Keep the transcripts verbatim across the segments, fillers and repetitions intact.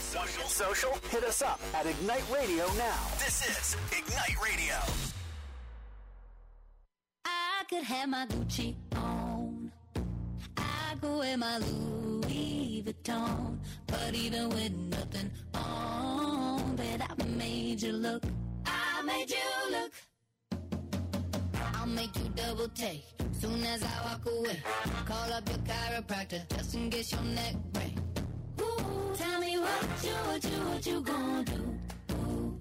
Want to get social? Hit us up at Ignite Radio now. This is Ignite Radio. I could have my Gucci on. I could wear my Louis Vuitton. But even with nothing on, bet I made you look. I made you look. I'll make you double take soon as I walk away. Call up your chiropractor just in case your neck break. Ooh, tell me what you, what you, what you gonna do? Ooh.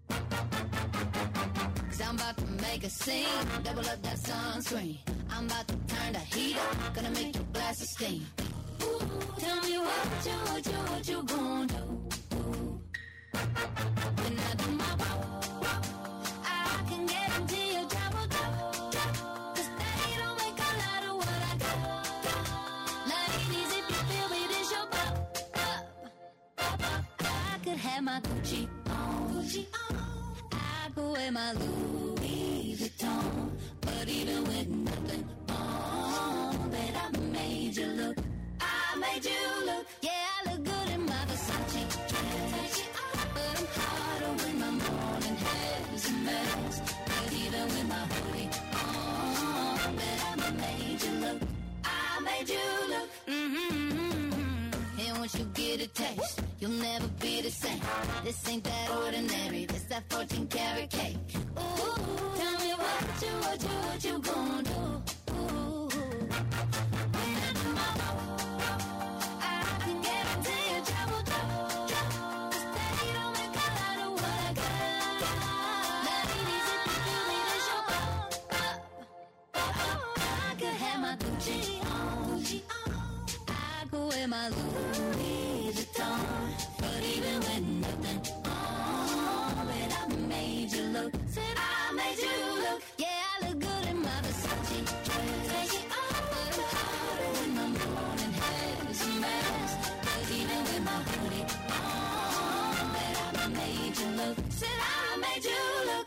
Cause I'm about to make a scene, double up that sunscreen. I'm about to turn the heat up, gonna make your glasses steam. Ooh, tell me what you, what you, what you gonna do? Ooh. When I do my walk, I can guarantee you trouble. Cause they don't make a lot of what I got. Ladies, if you feel me, this your pop, pop. I could have my Gucci on. Gucci on. I could wear my Louis Vuitton. But even with nothing on, bet I made you look. I made you look. Yeah, I look good in my Versace dress. But I'm hotter when my morning hair's a mess. But even with my hoodie on, bet I made you look. I made you look. Mm-hmm. And once you get a taste, you'll never be the same. This ain't that ordinary. This that fourteen karat cake. Ooh, tell me what you, what you, what you gonna do? Ooh, when I do my walk, I can guarantee you trouble, trouble, trouble. Cause they don't make a lot of what I got. Ladies, if you feel me, this your pop, pop. I could have my Gucci on. Gucci on. I could wear my Louis Vuitton. But even with nothing on, bet I made you look. Said I made you look. Yeah, I look good in my Versace dress. Take it off, but I'm hotter when my morning hair's a mess. But even with my hoodie on, bet I made you look. Said I made you look.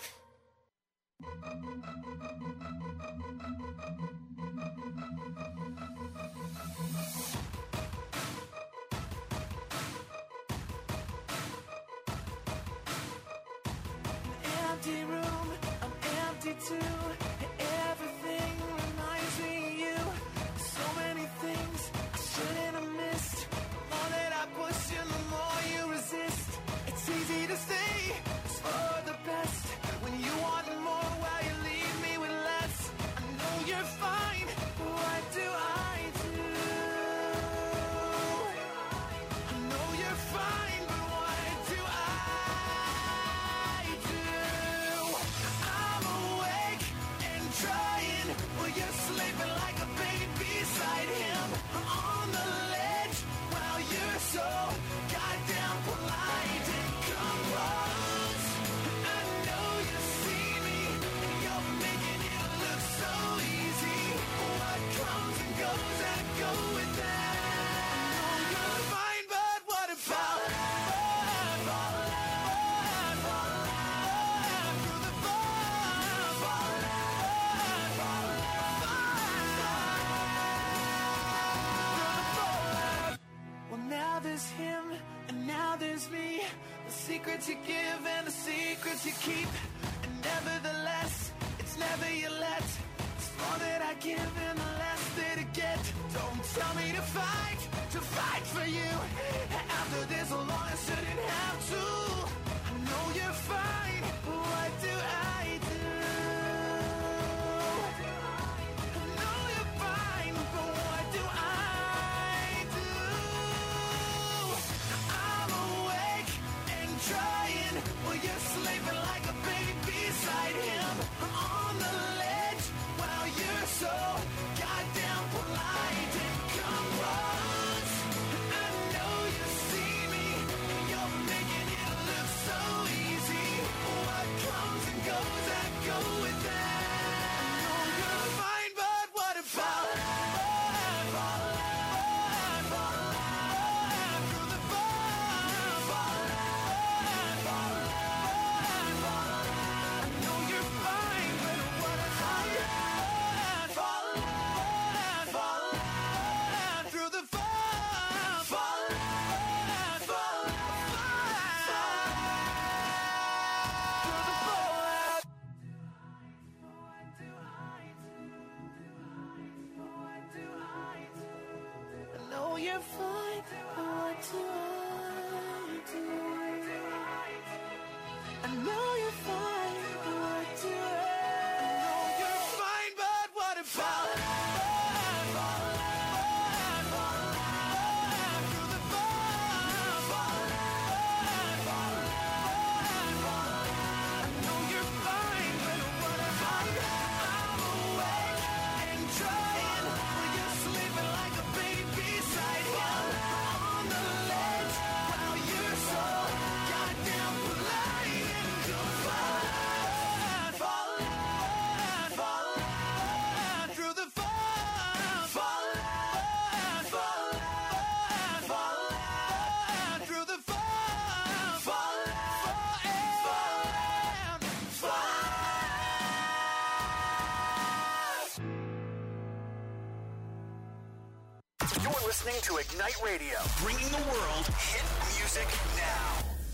Empty room, I'm empty too. Everything reminds me of you. So many things I shouldn't have missed. The more that I push you, the more you resist. It's easy to say it's for the best when you want more while you leave me with less. I know you're fine, but what do I do? I know you're fine, but what do I do? I'm awake and trying while you're sleeping like a baby beside him. I'm on the ledge while you're so goddamn polite and composed. I know you see me and you're making it look so easy. What comes and goes, I go with that. I know you're fine, but what about fun, fun, fun, fun, through the fun, fun, fun, fun, well, now there's him and now there's me. The secrets you give and the secrets you keep. And nevertheless, it's never you let. It's more that I give and the less that I get. Don't tell me to fight, to fight for you. After this long, I shouldn't have to. I know you're fine, but what do I do? I know you're fine, but what do I do? I'm awake and trying while you're sleeping like a baby beside him. I'm on the ledge while you're so goddamn polite and composed. you're fine, but what do I do? I know you're fine, but what do I? I know you're fine, but what about it? Listening to Ignite Radio, bringing the world hit music now.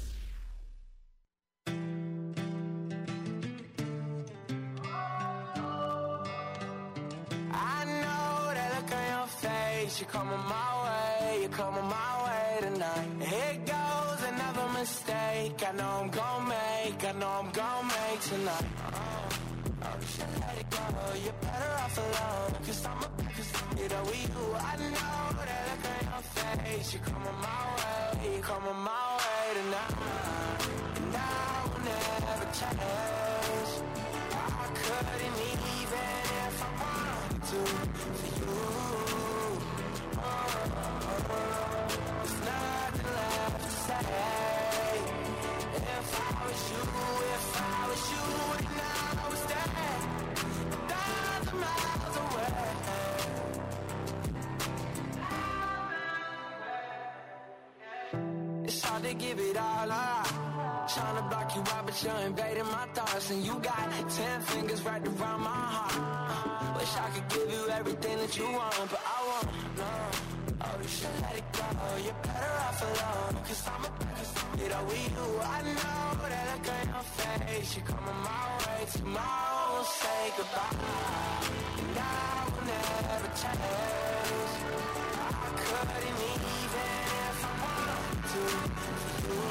I know that look on your face. You're coming my way, you're coming my way tonight. Here goes another mistake. I know I'm gonna make, I know I'm gonna make tonight. Oh, oh, you should let it go. You're better off alone. Cause I'm a, cause you know we do. I know that look on your face. You're coming my way, you're coming my way tonight. And I will never change. I couldn't even if I wanted to for you. Oh, oh, oh. There's nothing left to say. If I was you, if I was you, then I was dead. A thousand miles away. It's hard to give it all up. Trying to block you out, but you're invading my thoughts. And you got ten fingers wrapped around my heart. Wish I could give you everything that you want, but I won't, no. Oh, you should let it go. You're better off alone. Cause I'm a, cause you know we do. I know that look on your face. You're coming my way. Tomorrow we'll say goodbye. And I will never change. I couldn't even if I wanted to for you.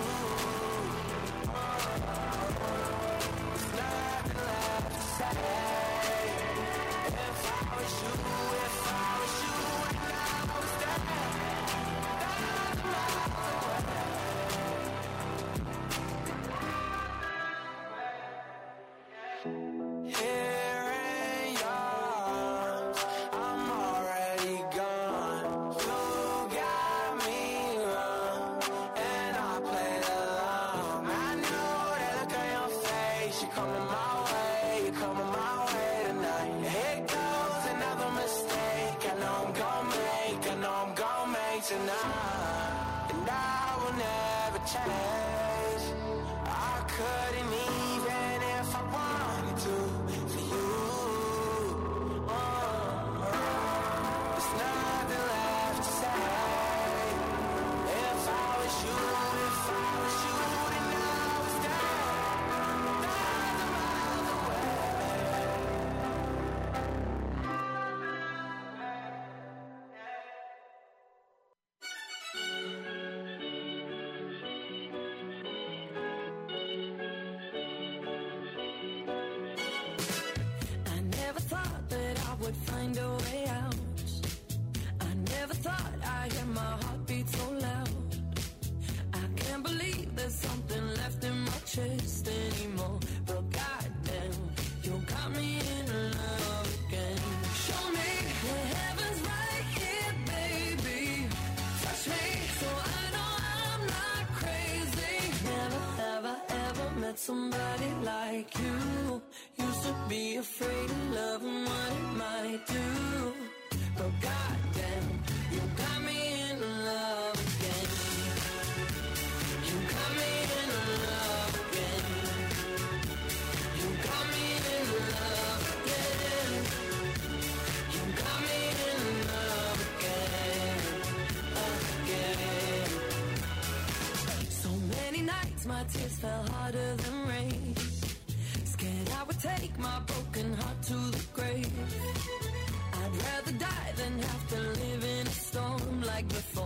There's nothing left to say. If I was you, if I was you, and I was dead, thousand miles away. Here in yours, I'm already gone. You got me wrong, and I played along. I know that look on your face. You're coming my way, you're coming my way tonight. Here goes another mistake. I know I'm gonna make, I know I'm gonna make tonight. And I will never change. I couldn't even if I wanted to for you. Oh, there's nothing left to say. If I was you, if I was you, then I was dead. Thousand miles I never thought that I would find a way out. I never thought I'd hear my heartbeat so loud. I can't believe there's something left in my chest anymore. But goddamn, you got me in love again. Show me the heaven's right here, baby. Touch me so I know I'm not crazy. Never have I ever met somebody like you. Used to be afraid of love and what it might do. But goddamn, you got me in love again. You got me in love again. You got me in love again. You got me in love again, again. So many nights my tears fell harder than rain. Scared I would take my broken heart to the grave. I'd rather die than have to live in a storm like before.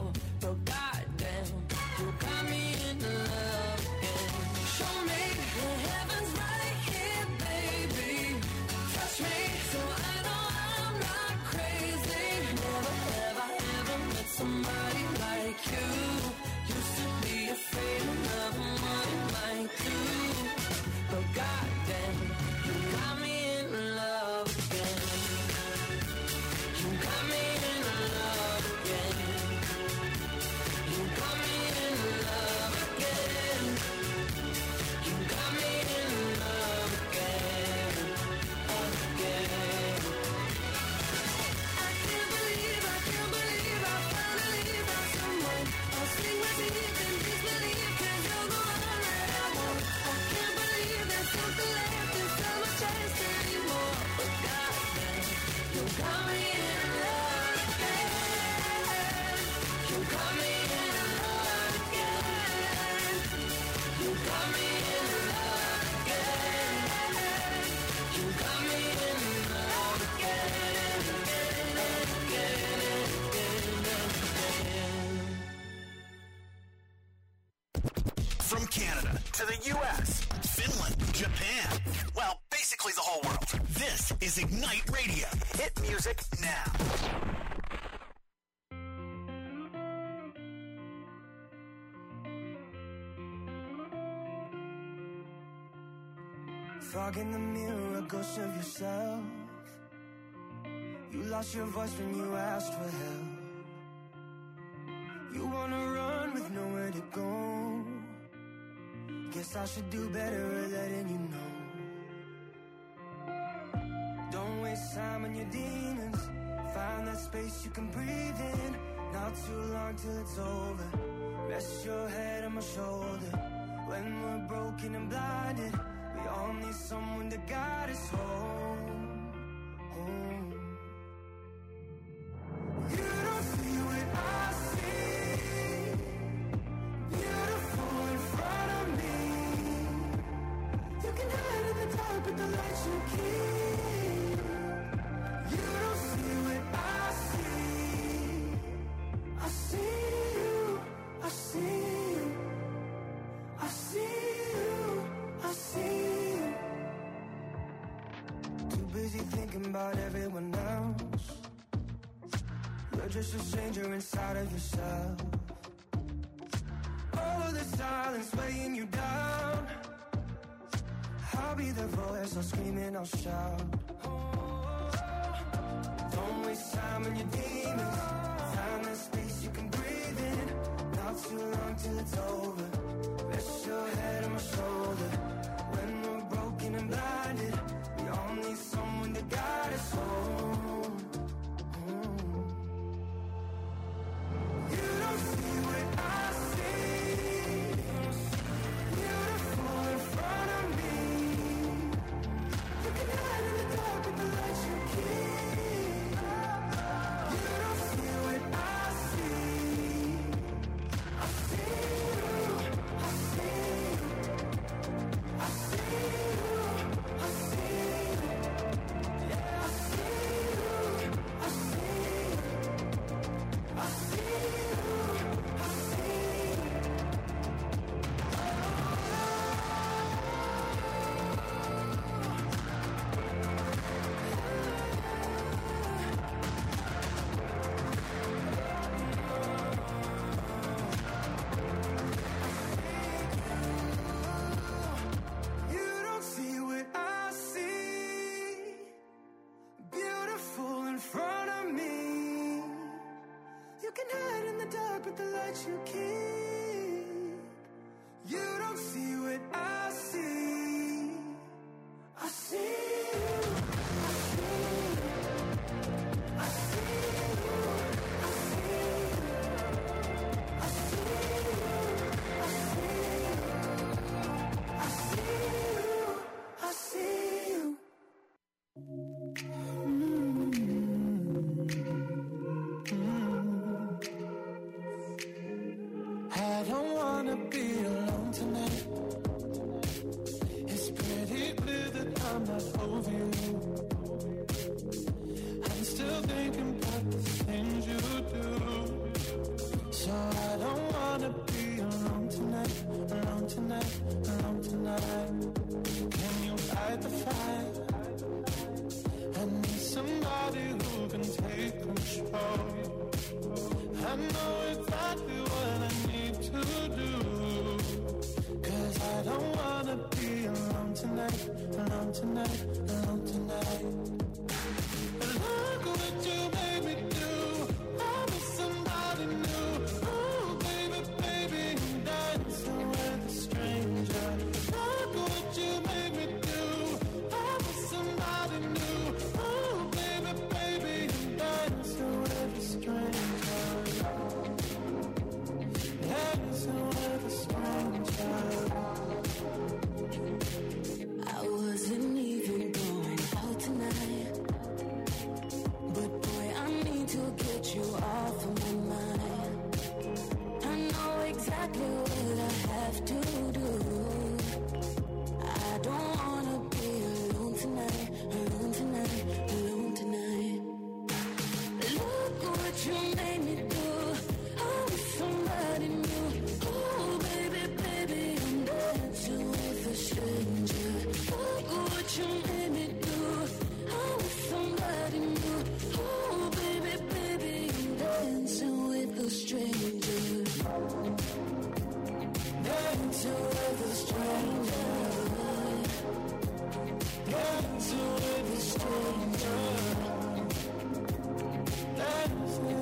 You got me in love again. You got me in love again. You got me in love again, again, again, again, again. From Canada to the U S, Finland, Japan, well, basically the whole world. This is Ignite Radio. Hit music now. Fog in the mirror, a ghost of yourself. You lost your voice when you asked for help. You wanna run with nowhere to go. Guess I should do better at letting you know. Don't waste time on your demons. Find that space you can breathe in. Not too long till it's over. Rest your head on my shoulder. When we're broken and blinded, we all need someone to guide us home, home. You don't see what I see. Beautiful in front of me. You can hide in the dark with the lights you keep. You don't see what I see. I see you, I see you. I see you, I see you. Too busy thinking about everyone else. You're just a stranger inside of yourself. All of the silence weighing you down. I'll be the voice, I'll scream and I'll shout. Don't waste time on your demons. Find that space you can breathe in. Not too long till it's over. Rest your head on my shoulder. When we're broken and blinded, we all need someone to guide us home. Mm. You don't see what I see. Beautiful in front of me. You can hide in the dark with the lights you keep. You don't see what I see. I see you, I see you. I see you, I see you. Yeah, I see you, I see you. I see you, I see you. You don't see what I see. Beautiful in front of me. You can hide in the dark with the lights you keep. You don't see what I see. I see you, I see you. I see you, I see you. I see you, I see you. I see you, I see you. I don't wanna be alone tonight. It's pretty clear that I'm not over you. I'm still thinking about the things you do. So I don't wanna be alone tonight, alone tonight, alone tonight. Can you fight the fight? I need somebody who can take control. I know exactly what I need to do. Cause I don't wanna be alone tonight, alone tonight, alone tonight. Look what you made me do. I was somebody new. Oh baby, baby, I'm dancing with a stranger. Look what you made me do. I was somebody new. Oh baby, baby, I'm dancing with a stranger. Dancing with a stranger. I wasn't even going out tonight, but boy, I'm exactly what I have to do. I don't wanna be alone tonight, alone tonight, alone tonight. Look what you made me do. I'm with somebody new. Oh, baby, baby, I'm dancing with a stranger. Look what you made me do. I'm with somebody new. Oh, baby, baby, I'm dancing with a stranger. Dancing with a stranger. Dancing with a stranger. Dancing.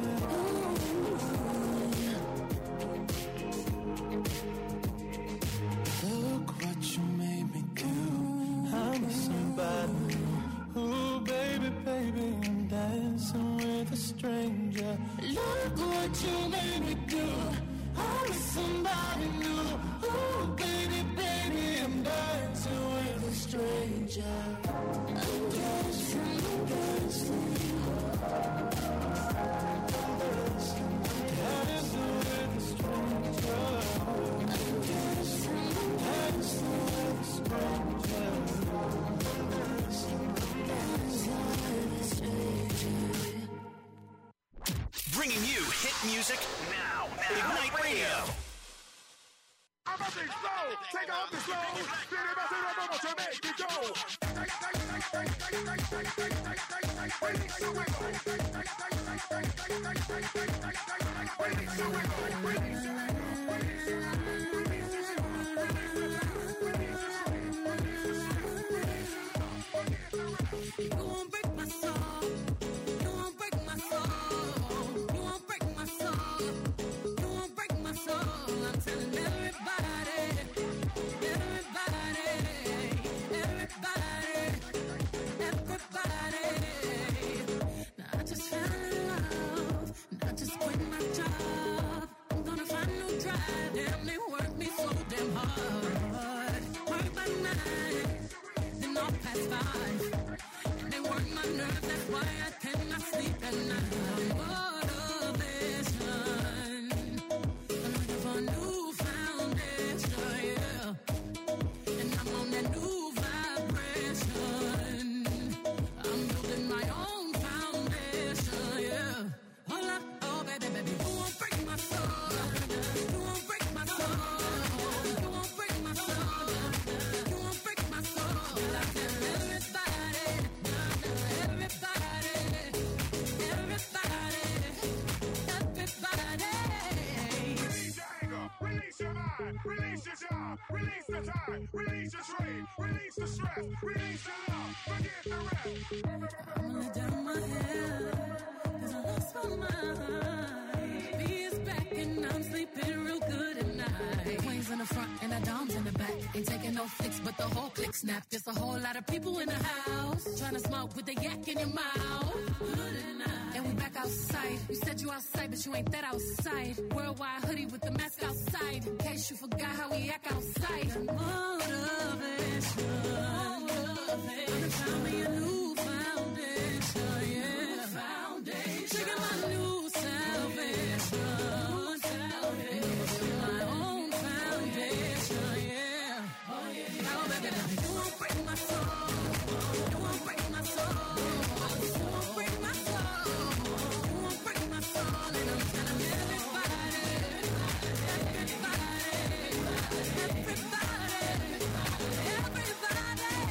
Look what you made me do. I'm with somebody new. Ooh, baby, baby, I'm dancing with a stranger. Look what you made me do. I'm with somebody new. Ooh, baby, baby, I'm dancing with a stranger. I'm dancing, I'm dancing. I'm dancing, dancing with a stranger. I'm dancing, I'm dancing with a stranger. I'm dancing, dancing with a stranger. Bringing you hit music now. now. Ignite Radio. I'm about to explode. Take off the slow. Then about to rub up to make it go. Release the wiggle. Release the wiggle. Release the You won't break my soul. You won't break my soul. You won't break my soul. You won't break my soul. I'm telling everybody, everybody, everybody, everybody. Now I just fell in love. And I just quit my job. I'm gonna find no drive. Damn, they work me so damn hard. Work by night, then off past five. They work my nerves, that's why I cannot sleep at night. Motivation, I'm looking for a new foundation, yeah. And I'm on that new vibration. I'm building my own foundation, yeah. Hold up, oh baby, baby, you won't break my soul. You won't break my soul. You won't break my soul. You won't break my soul. I tell everybody. Everybody, everybody, everybody. Release your anger. Release your mind. Release your job. Release the time. Release your trade. Release the stress. Release your love. Forget the rest. I'm gonna let down my hair, 'cause I lost my mind. B is back and I'm sleeping real good at night. Queens in the front and the doms in the back. Ain't taking no flicks, but the whole click snap. There's a whole lot of people in the house trying to smoke with the yak in your mouth. And we back outside. You said you outside, but you ain't that outside. Worldwide hoodie with the mask outside. In case you forgot how we act outside. Motivation. Motivation. Found me a new foundation, yeah. Foundation. Taking my new salvation. New salvation. My own foundation, yeah. Oh yeah. Now baby, you won't break my soul. You won't break my soul. You won't break my soul. You won't break my soul. And I'm telling everybody, everybody, everybody, everybody,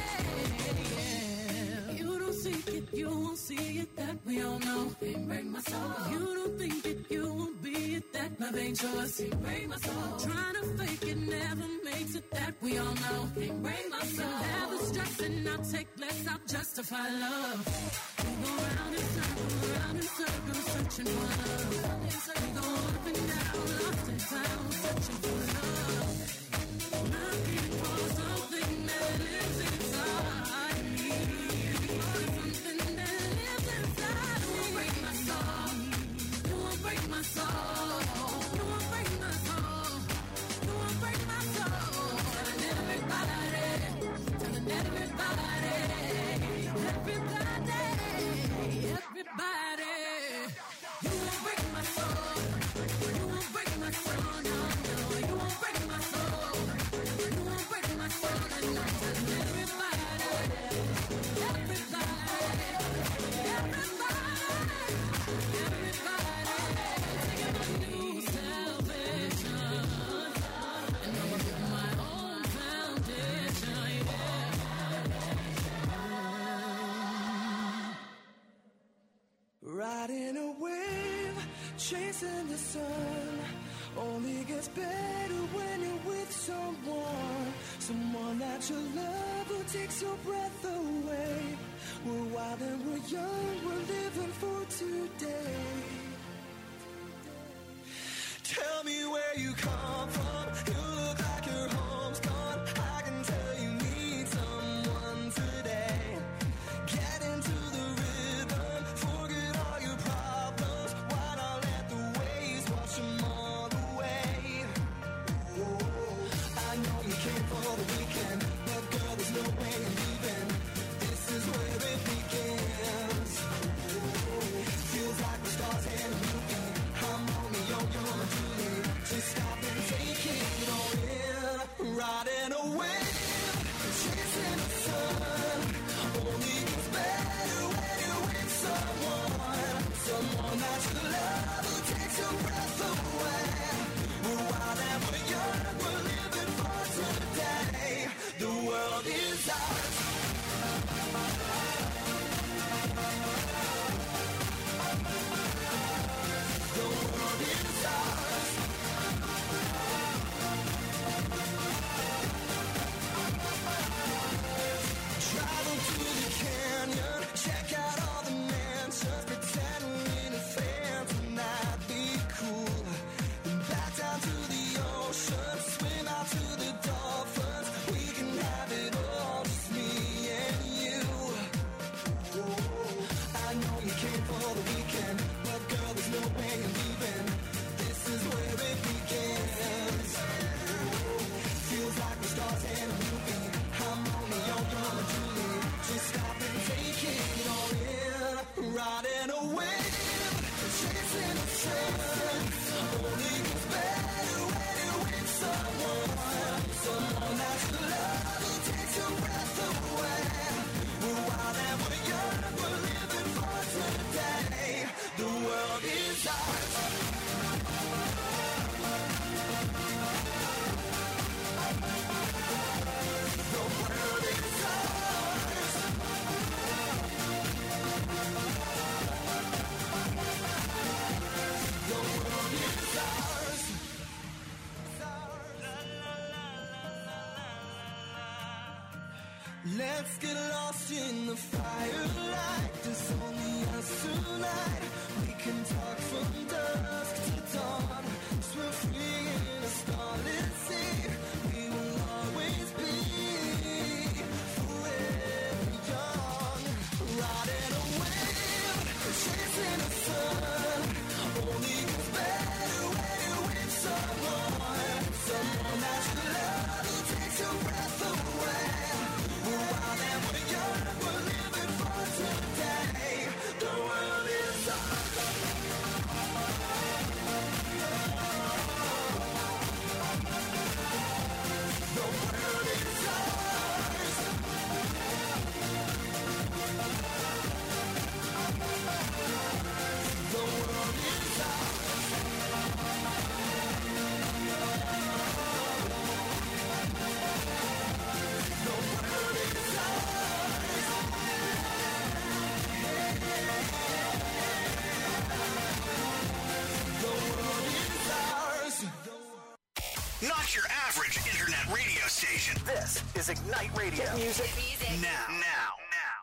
yeah. You don't seek it, you won't see it. That we all know. Can't break my soul. You don't think it, you won't be it. That love ain't yours. Can't break my soul. Trying to fake it never makes it. That we all know. Can't break my soul. Never stressing, I'll take less, I'll justify love. We go round and circle, round and circle, searching for love. We go up and down, lost and found, searching for love. Looking for something that lives inside me. Something that lives inside me. You won't break my soul. You won't break my soul. You won't break my soul. You won't break my soul. Telling everybody, telling everybody, everybody, everybody. You won't break my soul. You takes your breath away. We're wild and we're young, we're living for today. Tell me where you come from, you look like your home's gone. I can tell you need someone today. Get into the rhythm, forget all your problems. Why not let the waves wash them all away? I know you came for the weekend, but girl, there's no way you're leaving. This is where it begins. Feels like the stars in a movie. I'm Romeo, you're my Juliet. Just stop and take it all in. Riding away, chasing the sun. Only gets better when you're with someone. Someone that you love who takes your breath away. We're wild and we're young, we're living for today. The world is ours. The world is ours. Travel to the canyon, check out all the mansions, pretend we're in a fan tonight, be cool. And back down to the ocean, swim out to the dolphins. We can have it all, just me and you. I know you came for the weekend, but girl, there's no way you're leaving. This is where it begins. Feels like the stars in a movie. I'm Romeo, you're my Juliet. Just stop and take it all in. Riding away, chasing the sun. Only gets better when you're with someone. Someone that you love who takes your breath away. We're wild and we're young, we're living for today. The world is ours. The world is ours. The world is ours. Let's get lost in the firelight. There's only us tonight. We can talk from dusk to dawn. Swim free in a starlit sea. We will always be forever young. Riding a wave, chasing the sun. Only gets better when you're with someone. Someone that you love who takes your breath away. We're wild and we're young, we're living for today. The world is ours. The world is ours. The world is ours. The world is ours. The world is ours. Not your average internet radio station. This is Ignite Radio. Hit music, now. Now. Now.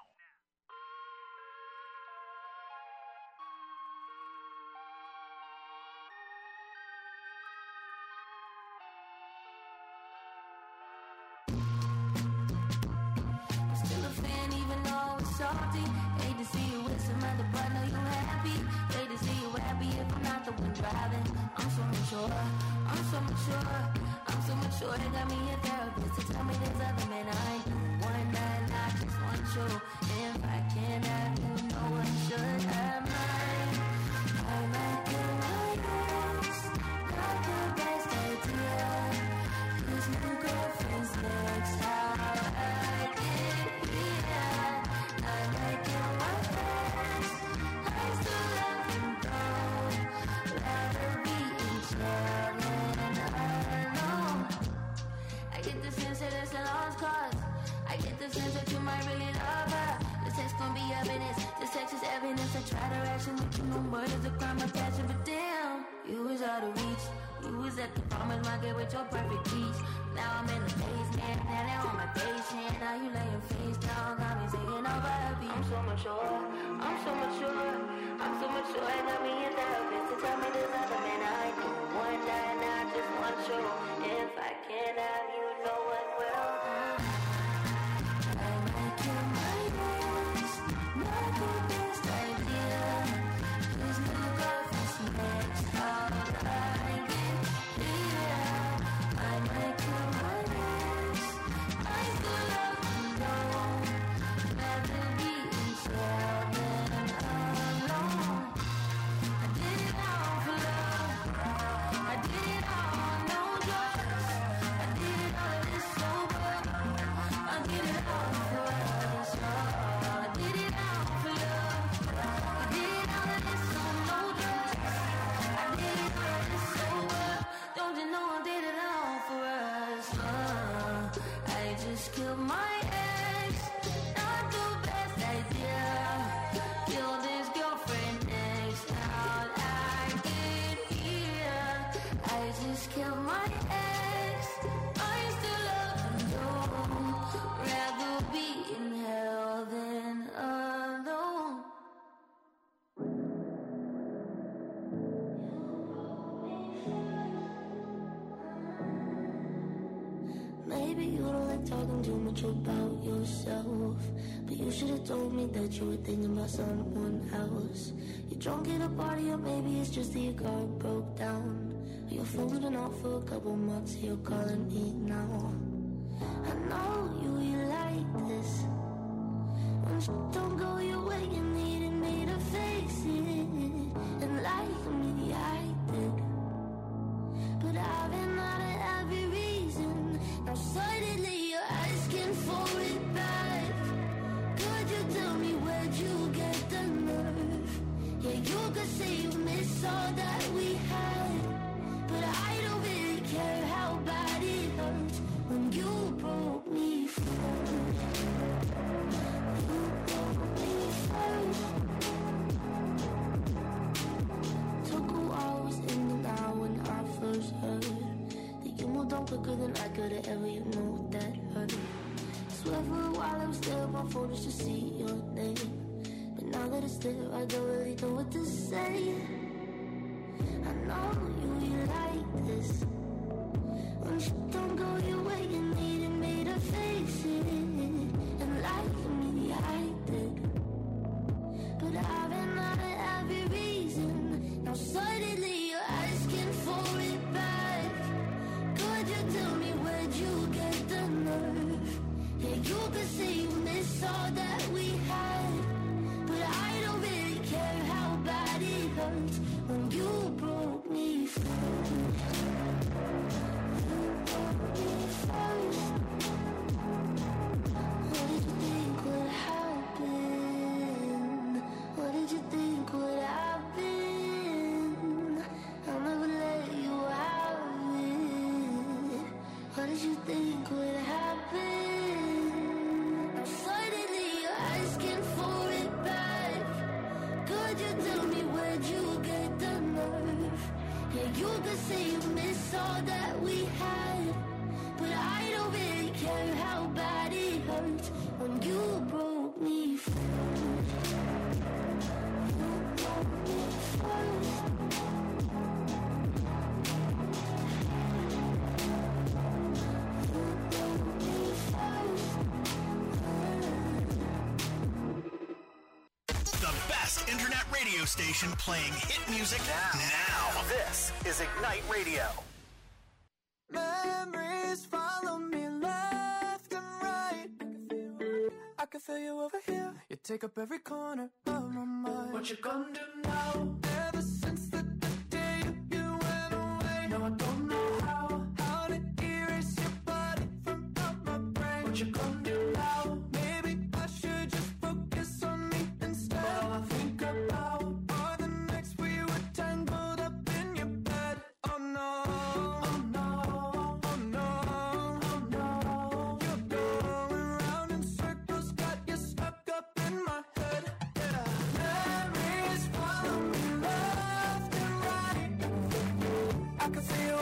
Still a fan even though it's salty. Hate to see you with some other, but know you happy. Hate to see you happy if I'm not the one driving. I'm so mature, I'm so mature, I'm so mature. They got me a therapist to tell me there's other men I ain't doing one night, and I just want you. If I can't have you, no one should have mine. I like it like this, not the best idea. 'Cause new girlfriend's next, how I like it, yeah. I like it like this, I still love him though. Rather be in jail than alone. I get the sense that it's a lost cause. You was at the farmer's market with your perfect peach. Now I'm in the basement, now they're on my patient. Now you laying face down, got me singing over a beat. I'm so mature, I'm so mature, I'm so mature. I got me in therapist to tell me there's other men I do. One night and I just want you. If I can't have you, no one will. I make you my best, not the best idea. There's no God that's next, all I get here. I make you my best, I still love you, no. Rather be in jail than alone. I did it all for love, I did it all, no drugs. I did it all of this sober, I did it all for this love. I did it all for love, I did it all of this on no drugs. I did it all of this sober, don't you know I did it all for us. uh, I just killed my ex, not the best idea. Killed his girlfriend next, how'd I get here? I just killed my ex, I still love him though. Rather be in hell than alone. Maybe you don't like talking too much about yourself, but you should have told me that you were thinking about someone else. You're drunk at a party, or maybe it's just that your car broke down. Or you're holding out for a couple months, you're calling me now. I know you, you like this. When shit don't go your way, you needed me to face it. And like me, I did. But I've been out of every reason. Now suddenly you're asking for it back. Could you tell me where'd you get the nerve? Yeah, you could say you miss all that we had, but I don't really care how bad it hurts when you broke me first. You broke me first. Took a while, I was in and out when I first heard that you moved on quicker than I could've ever, you know that hurt. Swear for a while I was there on my phone just to see your name, but now that it's there I don't really know what to say. I know you, you like this. When shit don't go your way, you needed me to face it. And like me, I did. But I've been out of every reason. Now suddenly you're asking for it back. Could you tell me where'd you get the nerve? Yeah, you could say you miss all that we had, but I don't really care how bad it hurts when you broke me first. You broke me first. What did you think would happen? What did you think would happen? I'll never let you have it. What did you think would happen? Now suddenly you're asking for it back. Could you tell me where'd you get the nerve? Yeah, you could say you miss all that we had, but I don't really care how bad it hurts when you broke me first. You broke me first. You broke me first. The best internet radio station playing hit music now. now. This is Ignite Radio. Memories follow me left and right. I can feel you over here. You take up every corner of my mind. What you gonna do now? Ever since the, the day you went away, no, I don't know how. How to erase your body from out my brain. What you gonna do now? Maybe I should just focus on me instead. All I think about are the nights we were tangled up in your bed. Oh no, oh no, oh no, oh no. You're going round in circles, got you stuck up in my head. Yeah. Memories follow me left and right. I can feel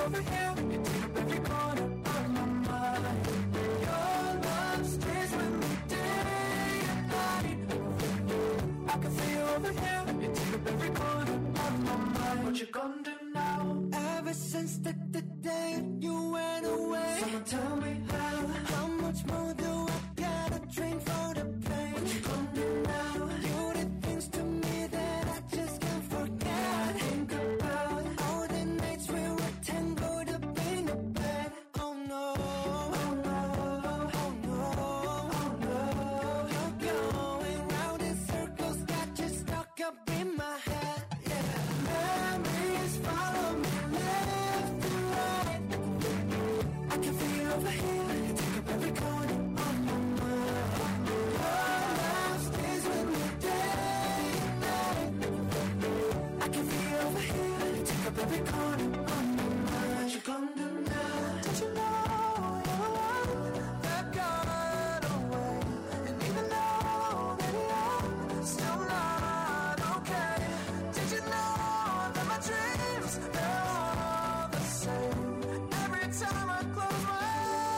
over here. You take up every corner of my mind. Your love stays with me day and night. I can feel you over here. You take up every corner of my mind. What you gonna do now? Ever since the, the day you went away, someone tell me how. How much more do I gotta drink for the pain? What you gonna do now? You did things to me that I just can't forget. Think about all the nights we were tangled up in the bed. Oh no, oh no, oh no, oh no. You're going round in circles, got you stuck up in my head. Yeah, memories follow me left and right. I can feel you over here. You take up every corner of my mind. Your love stays with me day and night. I can feel you over here. You take up every corner of my mind. What you gonna do now? Did you know your love that got away? And even though that you're still not okay, did you know that my dreams, they're all the same? Every time I close my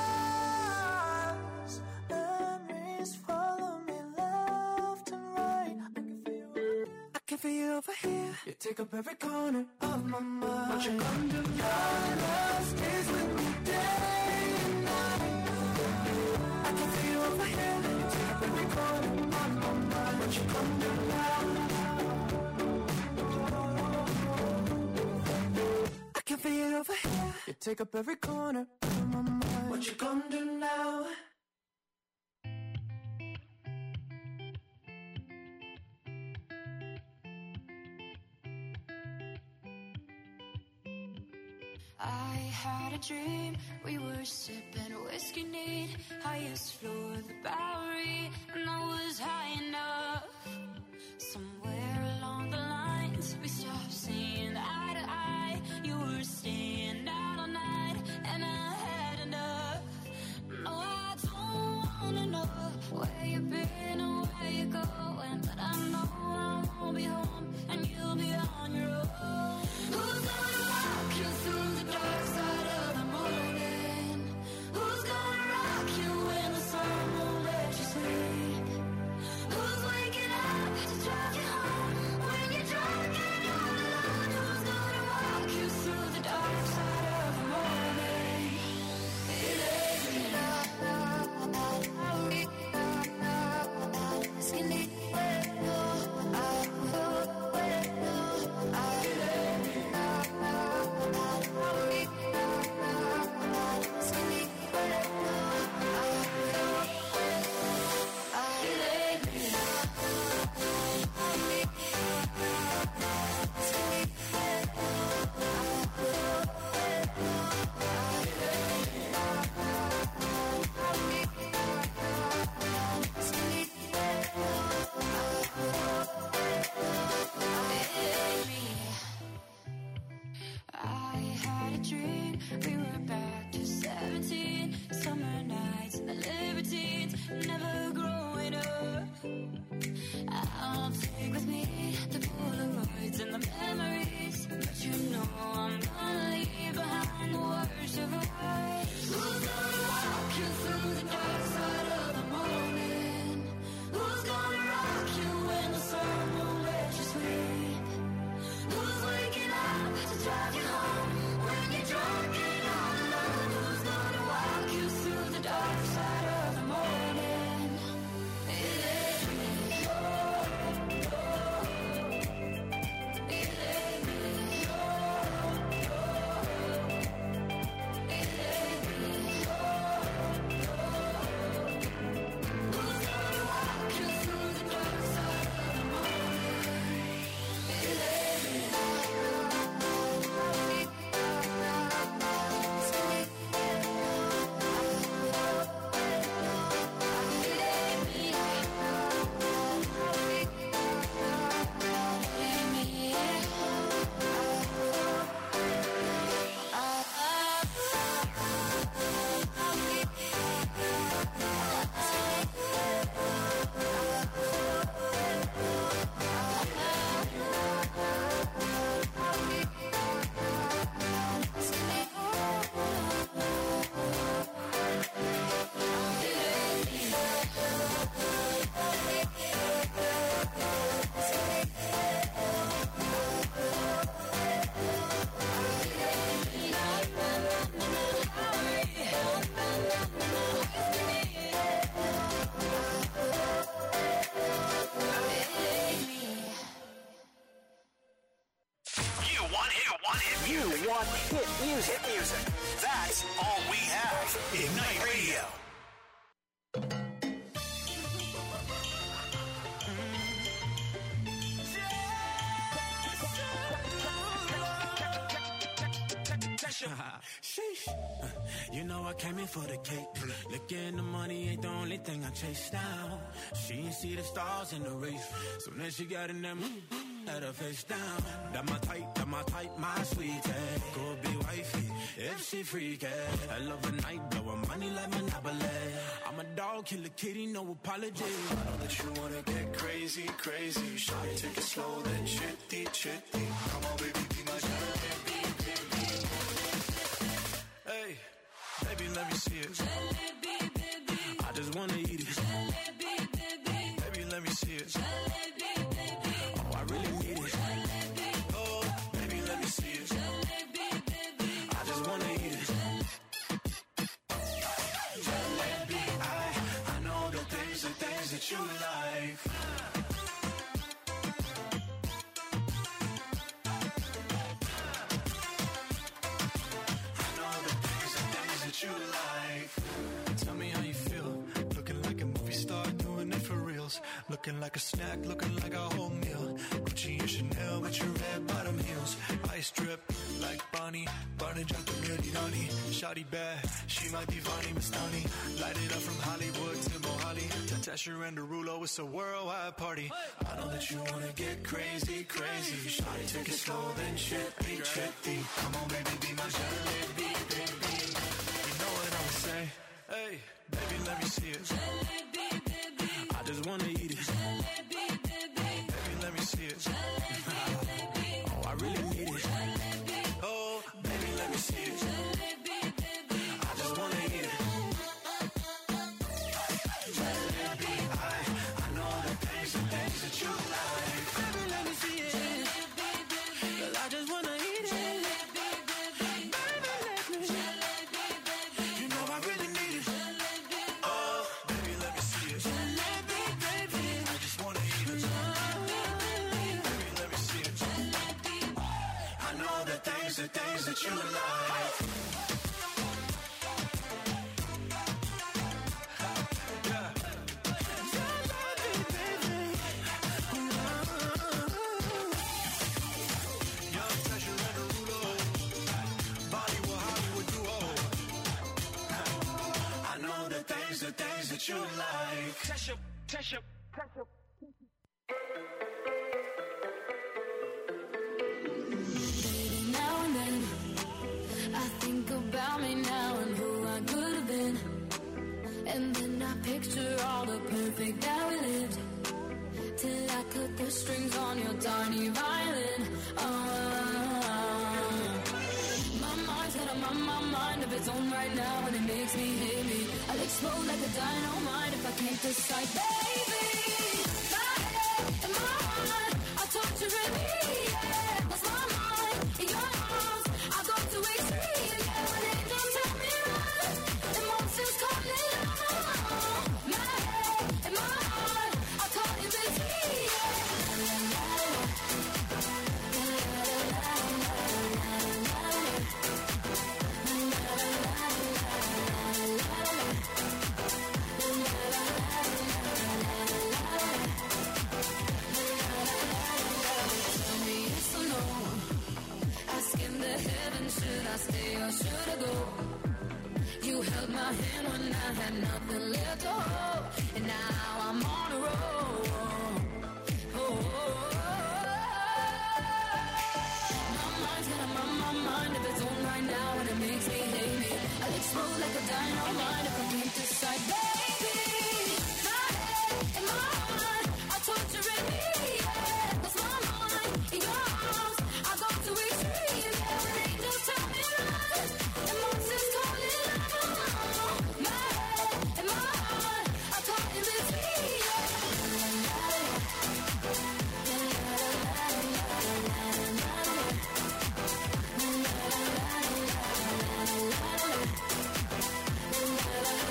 eyes, memories follow me left and right. I can feel you, I can feel you over here. You take up every corner of my mind. What you gonna do? Your love stays with me day and night. I can feel you over here. You take up every corner of my mind. What you gonna do now? I can feel you over here. You take up every corner of my mind. What you gonna do now? I had a dream, we were sipping whiskey neat, highest floor of the Bowery, and I was high enough. Somewhere along the lines, we stopped seeing eye to eye. You were staying out all night, and I had enough. No, I don't wanna know where you've been or where you're going, but I know I won't be home, and you'll be on your own. Who's gonna walk you through the dark side of the morning? Who's gonna rock you when the sun won't let you sleep? Who's waking up to drive you home when you're drunk and you're alone? Who's gonna walk you through the dark side of the morning? It ain't me. Skinny. Hit music. Hit music. That's all we have. Ignite Radio. Sheesh. You know I came in for the cake. Looking the money ain't the only thing I chase down. She ain't see the stars in the race. So then she got in them, had her face down. That my type, that my type, my sweetie. Go be wifey, if she freaky. I love a night, blow her money like Monopoly. I'm a dog, kill a kitty, no apology. I know that you wanna get crazy, crazy. Shawty, take it slow, then chitty, chitty. Come on, baby, be my jalebi, baby. Hey, baby, let me see it. Jalebi, baby. I just wanna eat it. Jalebi, baby. Baby, let me see it. Jalebi, baby. Oh, I really need it. Jalebi. Oh, baby, let me see it. Jalebi, baby. I just wanna eat it. Jalebi, I, I know the things, the things that you like. You like. Tell me how you feel. Looking like a movie star, doing it for reals. Looking like a snack, looking like a whole meal. Gucci and Chanel with your red bottom heels. Ice drip like Bonnie. Barney dropped the ready Donnie. Shawty bad, she might be Vonnie Mastani. Light it up from Hollywood to Mohali. Tatasha and Derulo, it's a worldwide party. I know that you wanna get crazy, crazy. Shawty, take it slow, then chippy, chippy. Come on, baby, be my jalebi, baby. Say, hey, baby, let me see it. Jalebi, baby. I just wanna eat it. Jalebi, baby. Baby, let me see it. Jalebi, baby. Oh, I really need it. Jalebi. Oh, baby, let me see it. Jalebi, baby. I just wanna eat it. Jalebi, I, I know the things, the things that you like. Baby, let me see it. Jalebi, baby. Girl, I just wanna eat it. Jalebi, baby. Baby, let me. Jalebi, baby. You know I really need it. Jalebi. Oh, baby, let me see it. Jalebi, baby. I just wanna eat it. Baby, let me see it. Jalebi. I know the things, the things that you like. The things that you like. Touch up, touch up, touch up. Baby, now and then I think about me now and who I could have been. And then I picture all the perfect that we lived. Till I cut the strings on your tiny violin. Oh, my mind's got a my, my mind of its own right now, and it makes me hate me. I'll explode like a dynamite if I can't decide, baby. My head and my heart are torturing me. Yeah, lost my mind in your arms. I go to extreme. Yeah, when they don't tell me right, emotions calling out. My head and my heart are caught in between. Should I stay or should I go? You held my hand when I had nothing left to hold, and now I'm on a roll. Oh, oh, oh. My mind's got a my, my mind of its own right now, and it makes me hate me. I'll explode like a dynamite if I can't decide, baby. My head and my heart are torturing me. Yeah, that's my mind in your arms. I go to extreme. Yeah, when they just tell me right, emotions calling out. My head and my heart are caught in between. Yeah.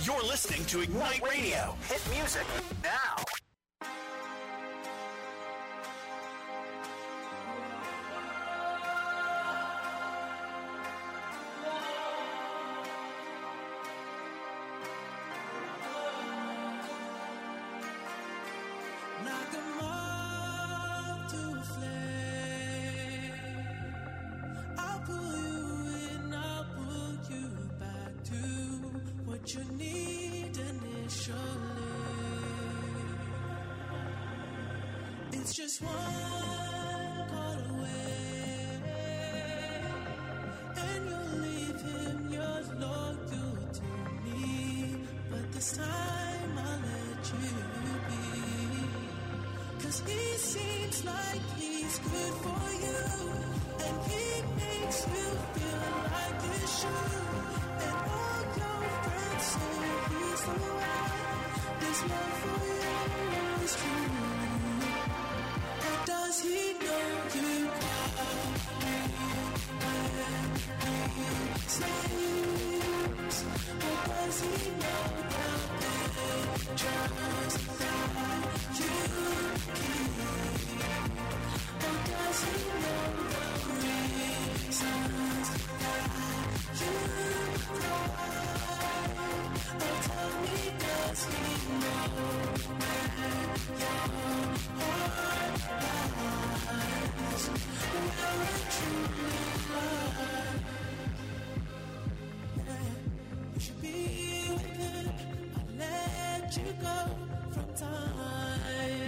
You're listening to Ignite Radio. Hit music now. Like a moth to a flame, I'll pull you in, I'll pull you back to what you need initially. It's just one call away, and you'll leave him yours loyal to me. But this time I'll let you be. Cause he seems like he's good for you, and he makes you feel like you should. And all your friends say he's the one. This love for you is true. But does he know you call me when he sleeps? Or does he know the pictures that you keep? Or does he know the reasons that you cry? Or tell me, does he know where your heart lies? Where it truly lies? You should be with him. I'll let you go from time.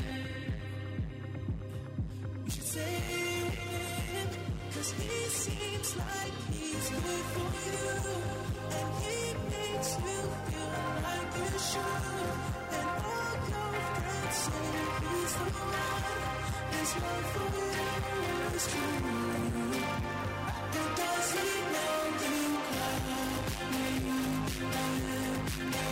You should stay with him, cause he seems like he's good for you, and he makes you feel like you should. And all your friends say he's the one. His love for you is true. But does he know you call me when he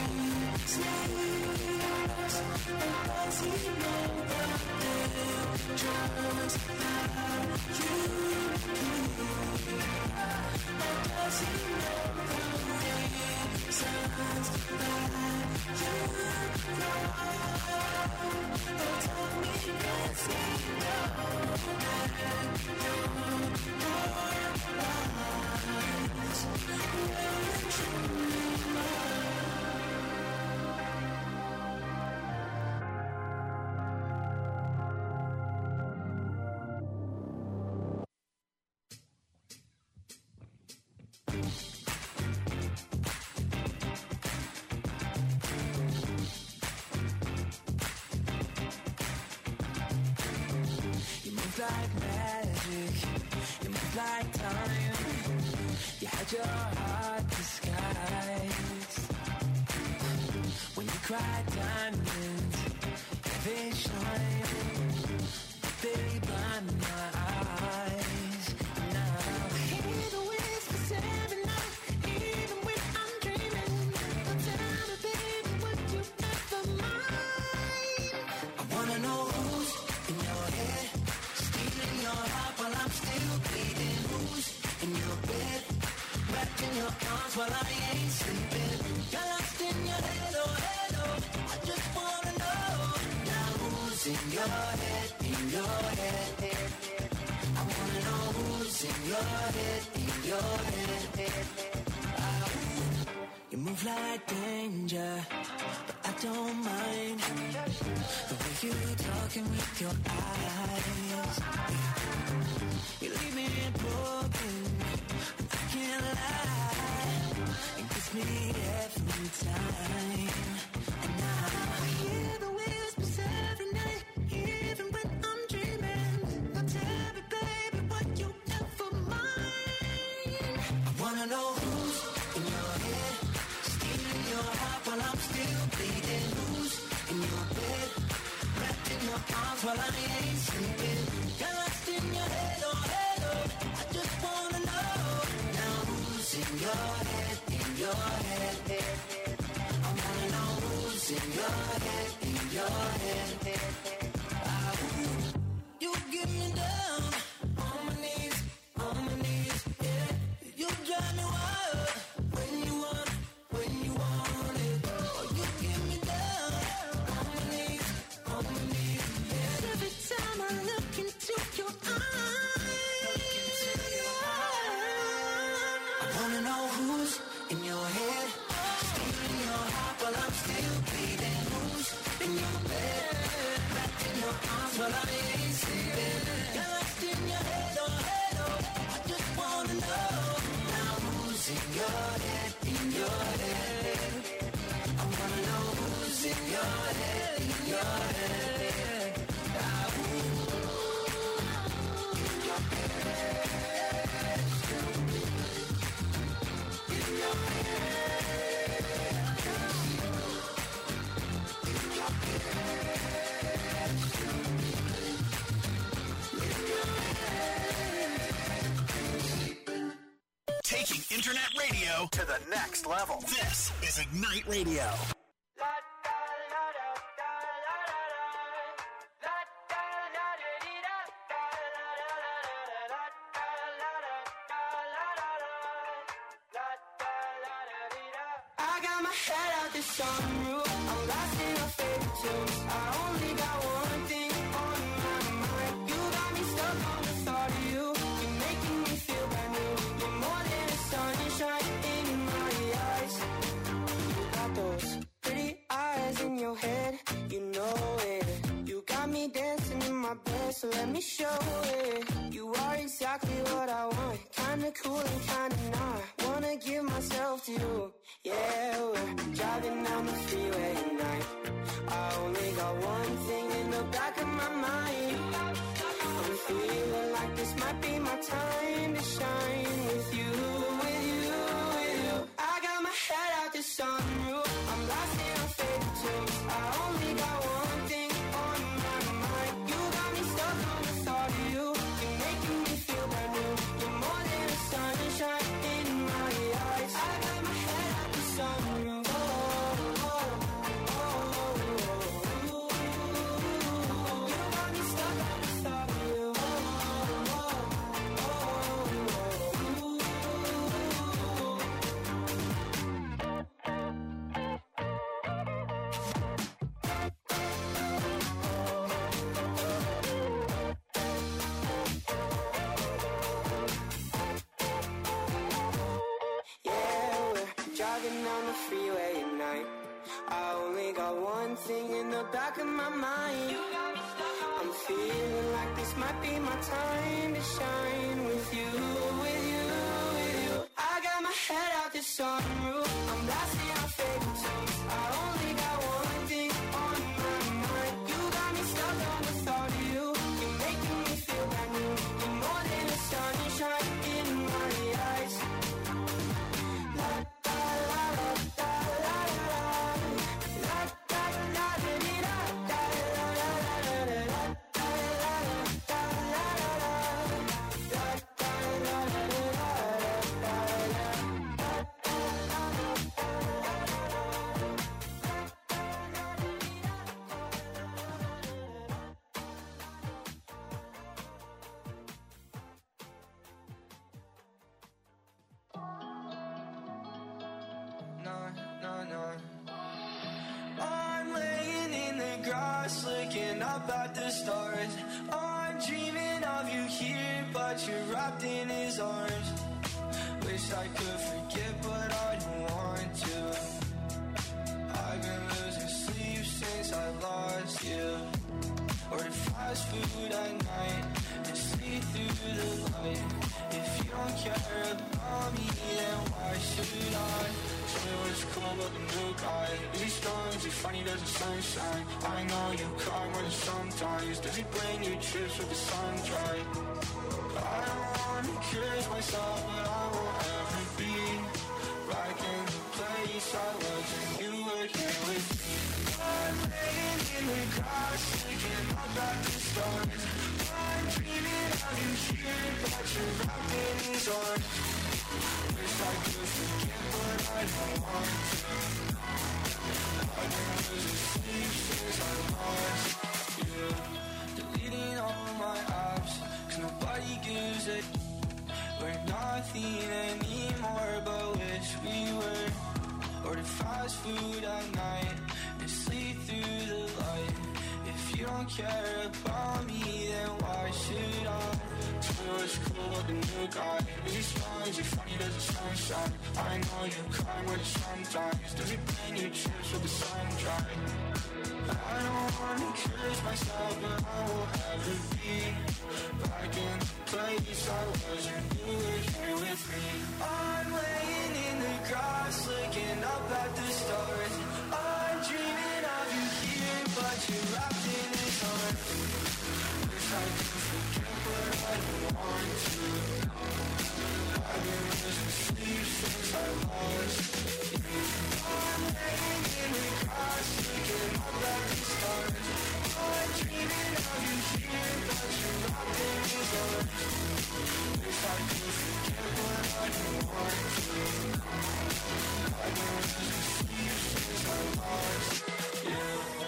sleeps? Or does he know the pictures that you keep? Or does he know the reasons that you cry? Or tell me, does he know where your heart lies? Where it truly lies? You move like magic, you move like time. You had your heart disguised. When you cry diamonds, yeah, they shine, but they blind my eyes. Now I hear the whispers every night, even when I'm dreaming. But tell me, baby, would you ever mind? I wanna know who's in your head, stealing your heart while I'm still bleeding. Who's in your bed, wrapped in your arms while I ain't sleeping? You're lost in your head, oh hello. I just wanna know now who's in your head, in your head. I wanna know who's in your head, in your head. Ah, you move like danger, but I don't mind the way you talking with your eyes. You leave me broken, and I can't lie. It gets me every time. And now I hear the whispers every night, even when I'm dreaming. Now tell me, baby, what you ever mind? I wanna know who's in your head, stealing your heart while I'm still bleeding. Who's in your bed, wrapped in your arms while I ain't sleeping? You're lost in your head, oh hello. I just wanna know now who's in your head, in your head. I wanna know who's in your head, in your head. Ah, you get me down on my knees, on my knees, yeah. You drive me wild when you want, when you want it. what I ain't sleeping. You're lost in your head, oh, head, oh. I just wanna know. Now who's in your head, in your head? I wanna know who's in your head, in your head. Now who's in your head? In your head. In your head. Taking internet radio to the next level. This is Ignite Radio. I got my head out the sunroof. I'm lost in your favorite tunes. I only got one thing on my mind. You got me stuck on the thought of you. You're making me feel brand new. You're more than a sunshine in my eyes. You got those pretty eyes in your head. You know it. You got me dancing in my bed, so let me show it. You are exactly what I want. Kinda cool and kinda not. Wanna give myself to you. Yeah, we're driving down the freeway at night. I only got one thing in the back of my mind. I'm feeling like this might be my time to shine with you, with you, with you. I got my head out the sunroof. I'm lost in our favorite tunes. I only got one thing on my mind. You got me stuck on the thought of you. You're making me feel brand new. You're more than a sunshine in my eyes. I got my head out the sunroof. Oh, oh, oh, oh, oh. You got me stuck on the thought of you. Oh, oh, oh, yeah, we're driving down the freeway at night. I only got one thing in the back of my mind. I'm feeling like this might be my time to shine with you, with you, with you. I got my head out the sunroof. I'm lost in our favorite tunes. I only got one thing on my mind. You got me stuck on the thought of you. You're making me feel brand new. You're more than a sunshine in my eyes. La da la la da la la la da la da di da da la la la la la da la la da la la la da la No, no, no. I'm laying in the grass, looking up at the stars. I'm dreaming of you here, but you're wrapped in his arms. Wish I could forget, but I don't want to. I've been losing sleep since I lost you. Order fast food at night and sleep through the light. If you don't care about me, then why should I? Tell me what's cool about the new guy. Is he strong? Is he funny? Does the sunshine? I know you cry more than sometimes. Does he bring you trips with the sun dry? I don't wanna kiss myself, but I won't ever be back in the place I was when you were here with me. I'm laying in the grass, looking up at the stars. I'm dreaming of you here, but you're wrapped in his arms. Wish I could forget, but I don't want to. I've been losing sleep since I lost you. Deleting all my apps, cause nobody gives a. We're nothing anymore, but wish we were. Order fast food at night and sleep through the light. If you don't care about me, then why should I? Tell me what's cool about the new guy. Is he strong? Is he funny? Does the sunshine? I know you cry more than sometimes. Does he bring you chips with the sun dry? I don't wanna kiss myself, but I will have to be back in the place I was when you were here with me. I'm laying in the grass, looking up at the stars. I'm dreaming of you here, but you're wrapped in his arms. Wish I could forget, but I don't want to. I've been losing sleep since I lost you. I'm laying in the grass, looking up at the stars. I'm dreaming of you here, but you're wrapped in his arms. Wish I could forget, but I don't want to. I've been losing sleep since I lost you.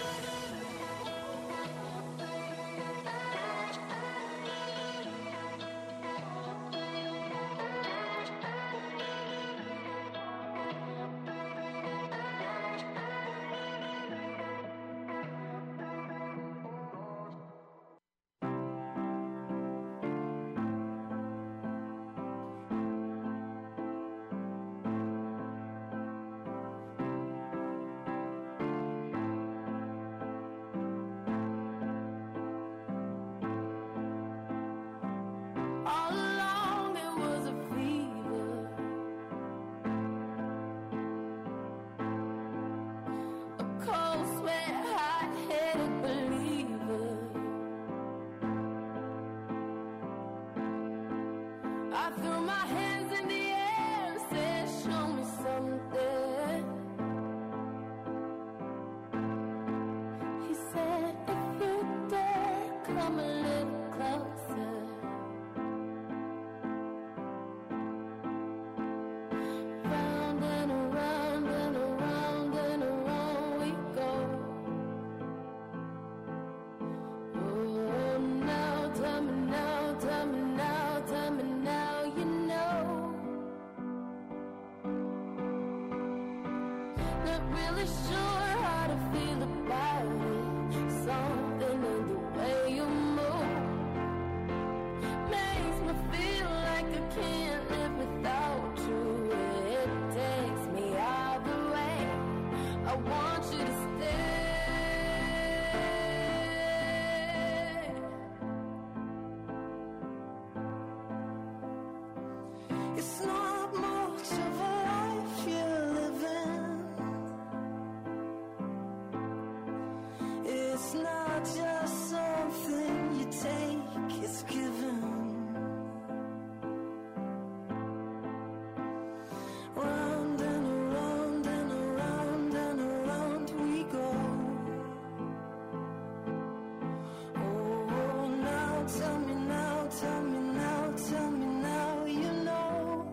I threw my hands in the air and said, show me something. He said, if you dare, come a little closer. Round and around and around and around we go. Oh, now tell me now, tell me now, tell me now, you know. Not really sure how to feel about it. Something in the way you move makes me feel like I can't live without you. It takes me all the way. I want you to stay. It's not much of a life you're living. It's not just something you take, it's given. Round and around and around and around we go. Oh, now tell me now, tell me now, tell me now, you know.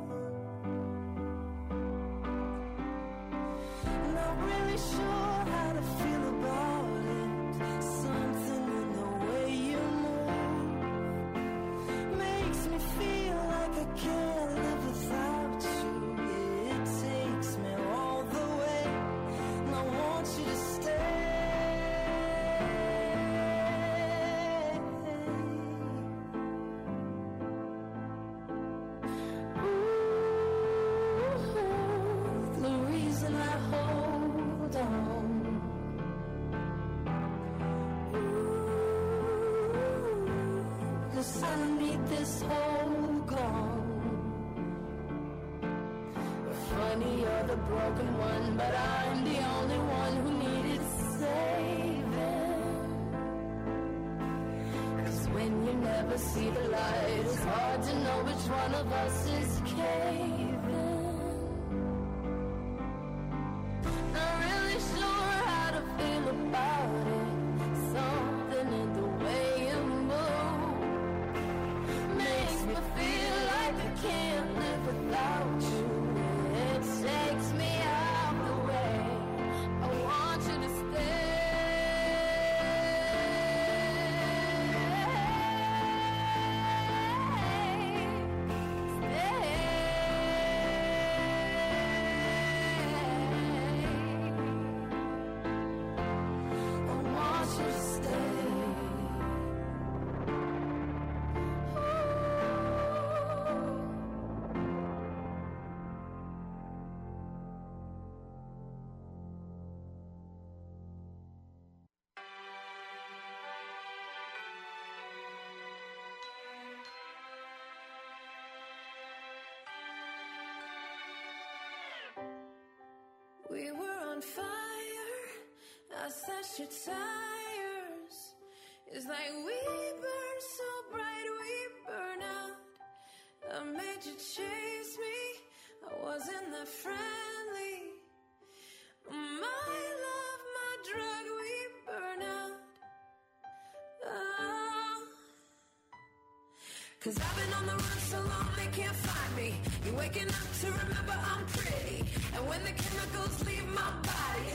Not really sure how to feel about it. Something in the way you move makes me feel like I can't live without you. It takes me all the way, and I want you to stay. Ooh, the reason I hold on. Ooh, 'cause I need this hold gone. Funny, you're the broken one, but I'm the only one who needed saving. 'Cause when you never see the light, it's hard to know which one of us is caving. Not really sure how to feel about it. Something in the way you move makes me feel like I can't live without you. It takes me out the way. I want you to stay. Stay. on fire. I slashed your tires. It's like we burn so bright, we burn out. I made you chase me. I wasn't that friendly. My love, my drug, we burn out. Oh. Cause I've been on the run so long they can't find me. You're waking up to remember I'm pretty. And when the chemicals leave my body,